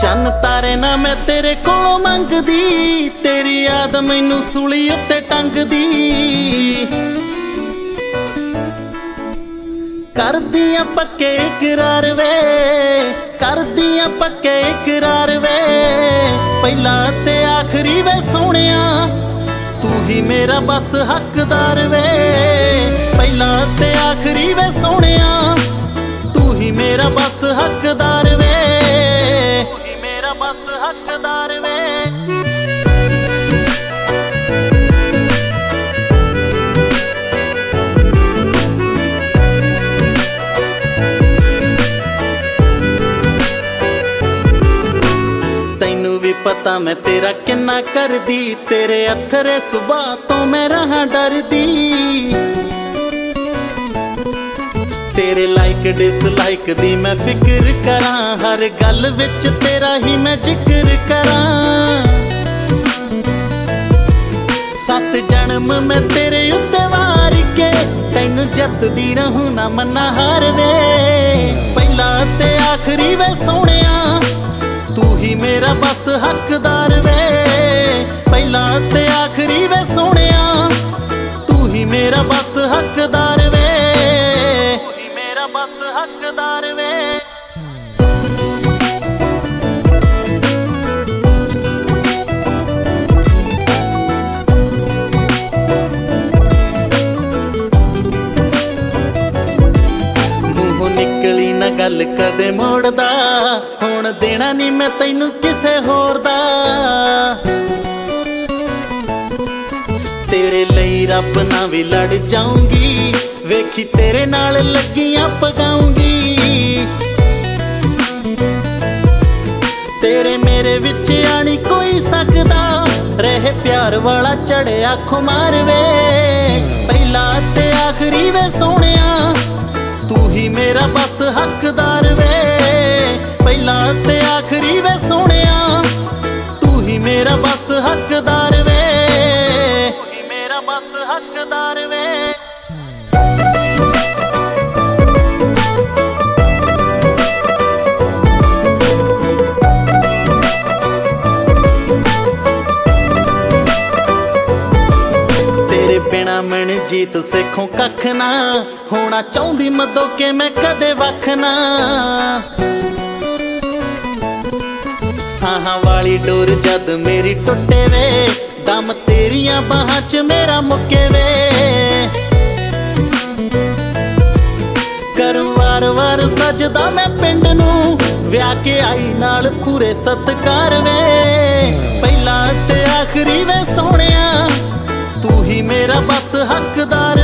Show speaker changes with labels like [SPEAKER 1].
[SPEAKER 1] चन्न तारे ना मैं तेरे कोलों मंगदी, तेरी याद मैनू सूली उत्ते टंगदी। करदियां पक्के इकरार वे, करदियां पक्के इकरार वे, पहला ते आखिरी वे सोहणिया, तू ही मेरा बस हकदार वे। पहला ते आखिरी वे सोहणिया, तू ही मेरा बस हकदार वे, तू ही मेरा बस हकदार वे। तैनू भी पता मैं तेरा किन्ना करदी, तेरे अथरे सुबह तो मैं रहा डरदी। तेरे लाइक डिसलाइक दी मैं फिक्र करा, हर गल विच तेरा ही मैं जिक्र करा। 7 जन्म मैं तेरे उत्ते वार के, तैनू जतदी रहूं ना मन्ना हार वे। पहला ते आखिरी वे सोहणिया, तू ही मेरा बस हकदार वे। पहला ते आखिरी वे सोहणिया, तू ही मेरा बस हकदार वे, तू ही मेरा बस हकदार वे। निकली ना गल कदे मोड़दा, हुण देना नी मैं तैनू किसे होर दा। तेरे लई रब ना भी लड़ जाऊंगी, वेखी तेरे नाल लगियां पगाऊंगी। तेरे मेरे विच आनी कोई सकदा, रहे प्यार वाला चढ़िया खुमार वे। पहला ते आखिरी वे सोहणिया, तू ही मेरा बस हकदार वे। पहला ते आखिरी वे सोहणिया, तू ही मेरा बस हकदार वे, तू ही मेरा बस हकदार वे। बिना मन जीत सिखों कख ना, होना चाहती मदो के मैं कदे वख ना। साहां वाली डोर जद मेरी टुटे वे, दम तेरिया बाहां च मेरा मुके वे। करूं वार वार सजदा मैं पिंड नू, विआह के आई नाल पूरे सत्कार वे। पहला ते आखिरी वे सोहणिया, तू ही मेरा बस हकदार